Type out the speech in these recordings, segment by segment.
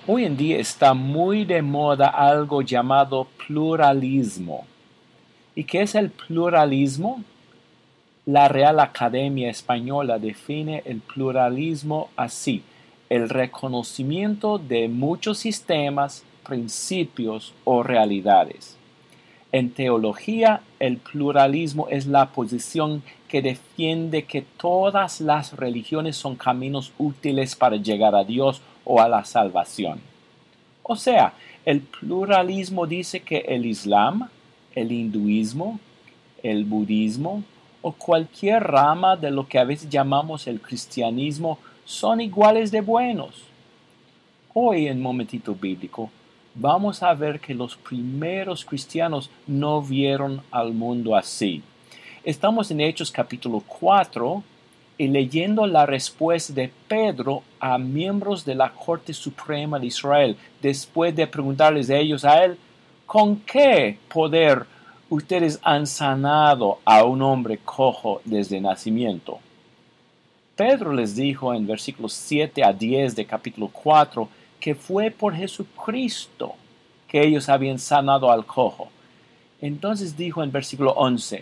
Hoy en día está muy de moda algo llamado pluralismo. ¿Y qué es el pluralismo? La Real Academia Española define el pluralismo así: el reconocimiento de muchos sistemas, principios o realidades. En teología, el pluralismo es la posición que defiende que todas las religiones son caminos útiles para llegar a Dios o a la salvación. O sea, el pluralismo dice que el Islam, el hinduismo, el budismo o cualquier rama de lo que a veces llamamos el cristianismo son iguales de buenos. Hoy en Momentito Bíblico vamos a ver que los primeros cristianos no vieron al mundo así. Estamos en Hechos capítulo 4 y leyendo la respuesta de Pedro a miembros de la Corte Suprema de Israel, después de preguntarles a ellos a él, ¿con qué poder ustedes han sanado a un hombre cojo desde nacimiento? Pedro les dijo en versículos 7 a 10 de capítulo 4 que fue por Jesucristo que ellos habían sanado al cojo. Entonces dijo en versículo 11,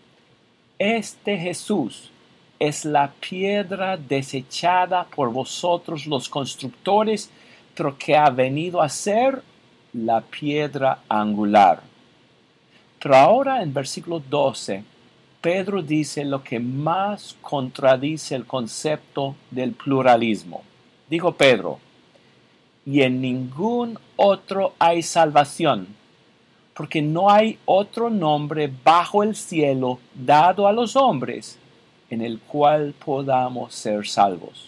este Jesús es la piedra desechada por vosotros los constructores, pero que ha venido a ser la piedra angular. Pero ahora en versículo 12, Pedro dice lo que más contradice el concepto del pluralismo. Dijo Pedro, y en ningún otro hay salvación, porque no hay otro nombre bajo el cielo dado a los hombres en el cual podamos ser salvos.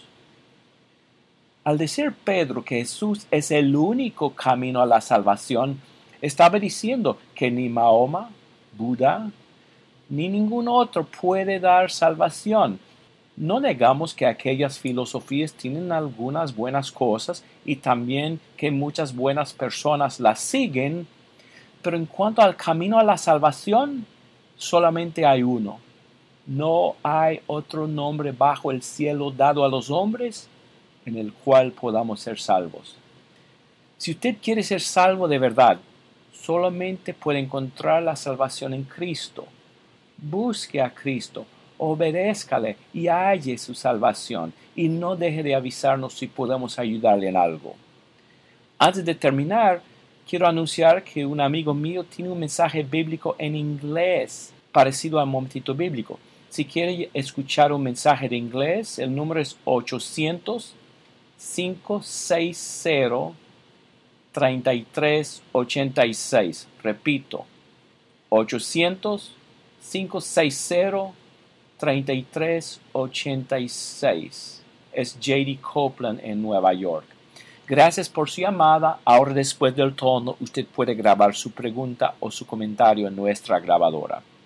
Al decir Pedro que Jesús es el único camino a la salvación, estaba diciendo que ni Mahoma, Buda, ni ningún otro puede dar salvación. No negamos que aquellas filosofías tienen algunas buenas cosas y también que muchas buenas personas las siguen, pero en cuanto al camino a la salvación, solamente hay uno. No hay otro nombre bajo el cielo dado a los hombres en el cual podamos ser salvos. Si usted quiere ser salvo de verdad, solamente puede encontrar la salvación en Cristo. Busque a Cristo, obedézcale y halle su salvación, y no deje de avisarnos si podemos ayudarle en algo. Antes de terminar, quiero anunciar que un amigo mío tiene un mensaje bíblico en inglés parecido al Momentito Bíblico. Si quiere escuchar un mensaje de inglés, el número es 800-560-3386. Repito, 800-560-3386. Es J.D. Copeland en Nueva York. Gracias por su llamada. Ahora, después del tono, usted puede grabar su pregunta o su comentario en nuestra grabadora.